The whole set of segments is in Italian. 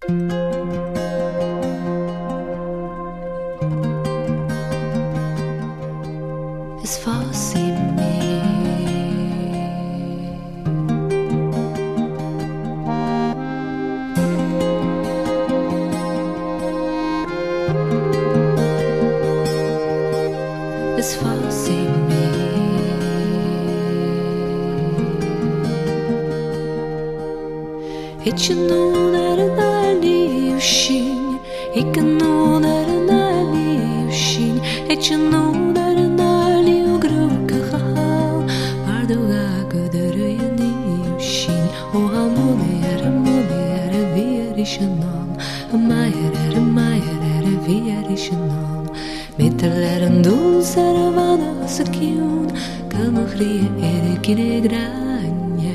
Es faz in me. Es faz in me. Ich non era nali uscin, ich non era nali uscin, ich non era nali ugruk khal, parduga gudruyni uscin, o amone era vierischnan, mayer vierischnan, mitteleren dulcer vana sakiun, kamkhri erkine granier.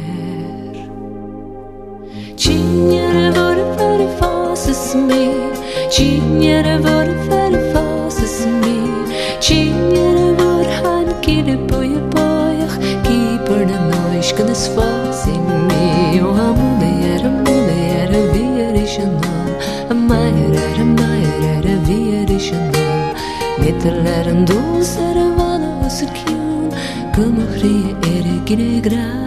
Cignere vorre fare fasses me, cignere vorre fare fasses me, cignere vorre han kide poje pojach, keeper de noish kan es fas in me. O amune era vierischnan, a mayer vierischnan, mitteleren dulcer vana sakiun, kamkhri erkine granier.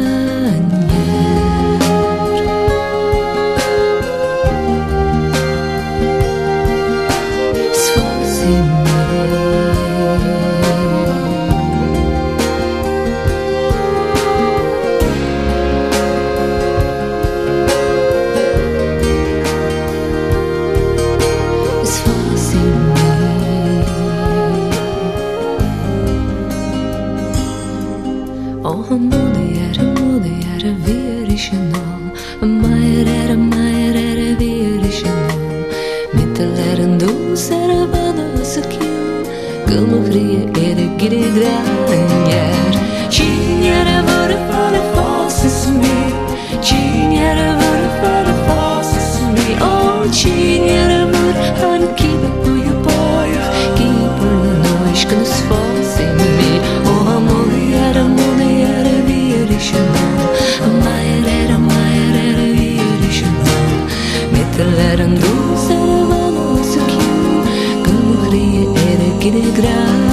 Oh, amore era vierischnan, mayer era vierischnan, mitteleren dulcer vana sakiun, kamkhri erkine granier. Cignere vorre fare fasses me, cignere vorre fare fasses me, oh cignere vorre han kide poje pojach, keeper de noish kan es fas in me. Oh amore era vierischnan, mayer era vierischnan, mitteleren dulcer vana sakiun, kamkhri erkine granier.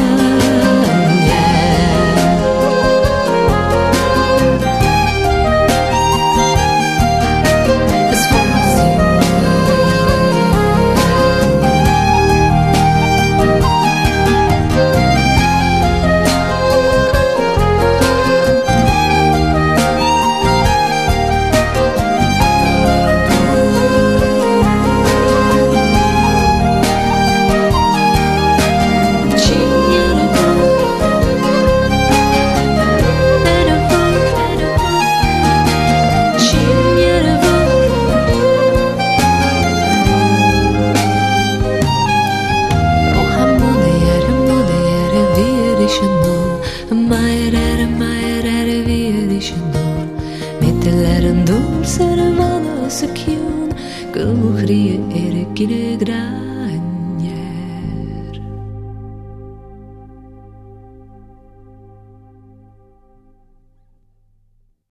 Mayer era vierischnan, mitteleren dulcer vana sakiun, kamkhri erkine granier.